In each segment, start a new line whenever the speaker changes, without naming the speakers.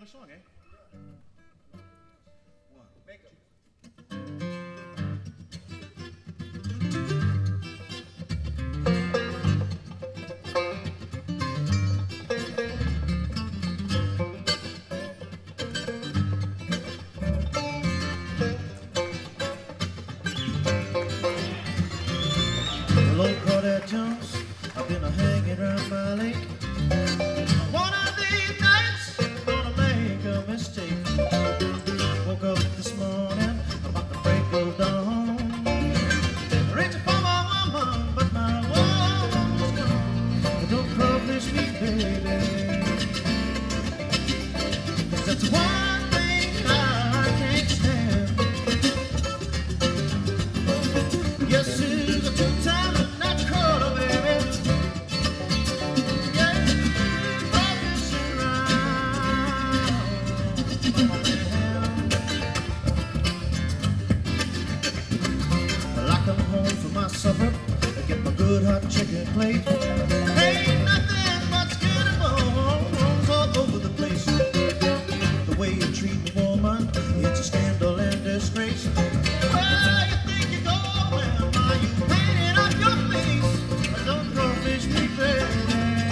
another song, eh? One. Make it.
Hello, Claudette Jones. I've been hanging around my lake. One of these nights, gonna make a mistake. Woke up this morning about the break of dawn. Reaching for my woman, but my woman's gone. Don't crawfish me, baby. 'Cause that's one thing I can't stand. Yes, it's a two-time and not quarter, baby. Yeah, crawfish around. Well, I come home from my supper, I get my good hot chicken plate. Ain't nothing but skin and bones all over the place. The way you treat a woman, it's a scandal and disgrace. Where you think you're going? Are you painting up your face? Don't crawfish me, baby.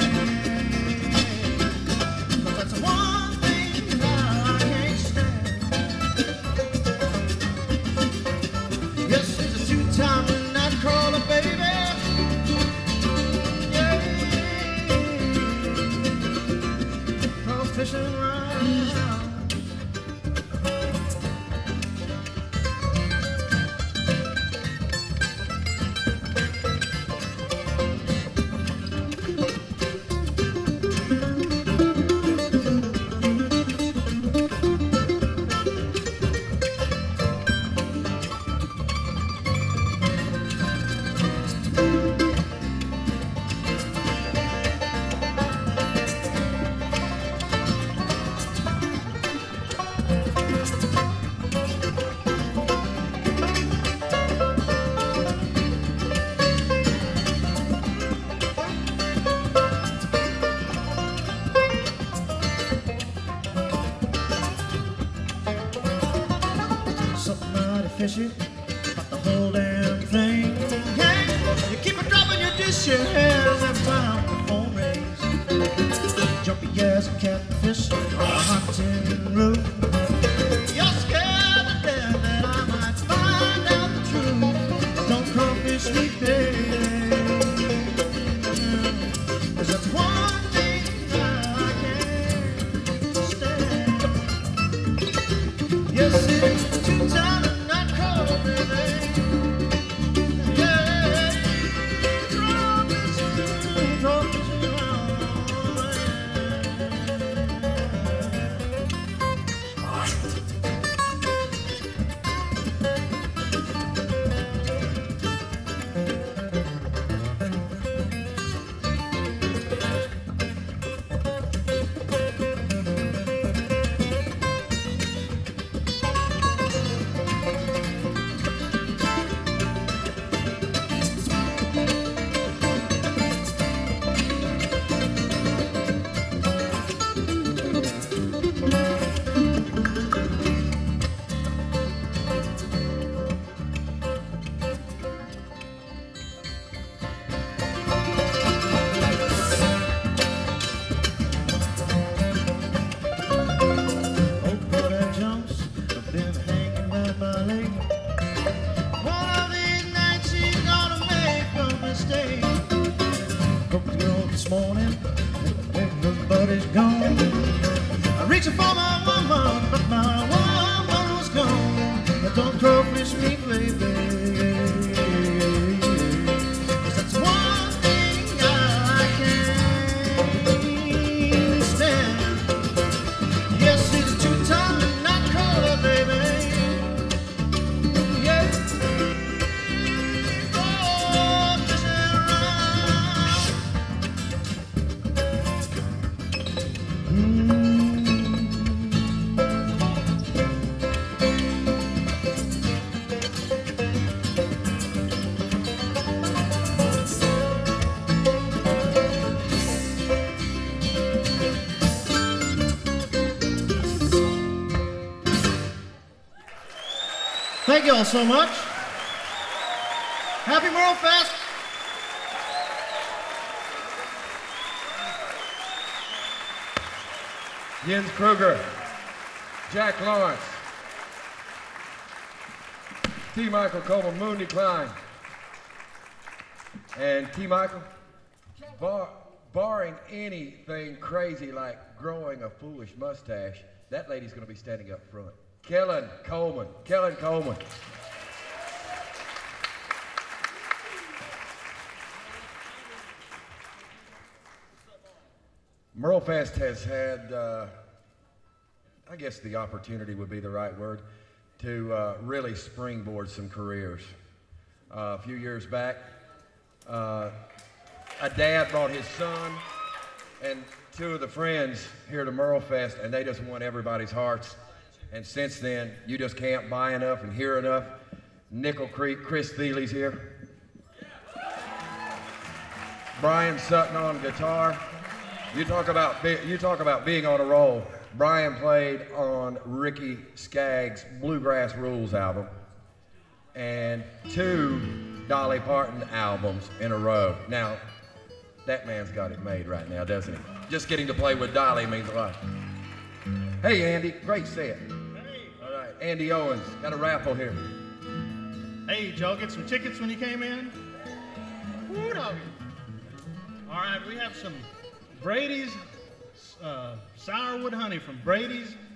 'Cause that's one thing I can't stand. Yes, it's a two-time and not crawler, baby. Yeah, crawfishing around. Something mighty fishy about the whole damn thing. Yeah, you keep a dropping your dishes every time the phone rings. Jumpy as a catfish on a hot tin roof. You're scared to death that I might find out the truth. Don't crawfish me, baby. 'Cause that's one thing I can't stand. Yes, it's two-time and not quarter, baby. Yeah, crawfish around. Oh, Claudette Jones, I've been hanging around my lake. One of these nights she's gonna make a mistake. Woke the girl this morning, everybody's gone. I'm reaching for my woman, but my woman was gone. Don't crawfish me, baby. 'Cause that's one thing I can't stand. Yes, it's two-time and not quarter, baby. Yeah, crawfishing around. Thank you all so much. Happy Merle Fest.
Jens Kruger, Jack Lawrence, T. Michael Coleman, Mooney Klein, and T. Michael, barring anything crazy like growing a foolish mustache, that lady's going to be standing up front. Kellen Coleman. Merle Fest has had, I guess the opportunity would be the right word, to really springboard some careers. A few years back, a dad brought his son and two of the friends here to Merle Fest, and they just won everybody's hearts. And since then, you just can't buy enough and hear enough. Nickel Creek, Chris Thiele's here. Brian Sutton on guitar. You talk about being on a roll. Brian played on Ricky Skaggs' Bluegrass Rules album and 2 Dolly Parton albums in a row. Now, that man's got it made right now, doesn't he? Just getting to play with Dolly means a lot. Hey, Andy, great set.
Hey.
All right, Andy Owens, got a raffle here.
Hey, did y'all get some tickets when you came in? Woo, doggy. All right, we have some Brady's sourwood honey from Brady's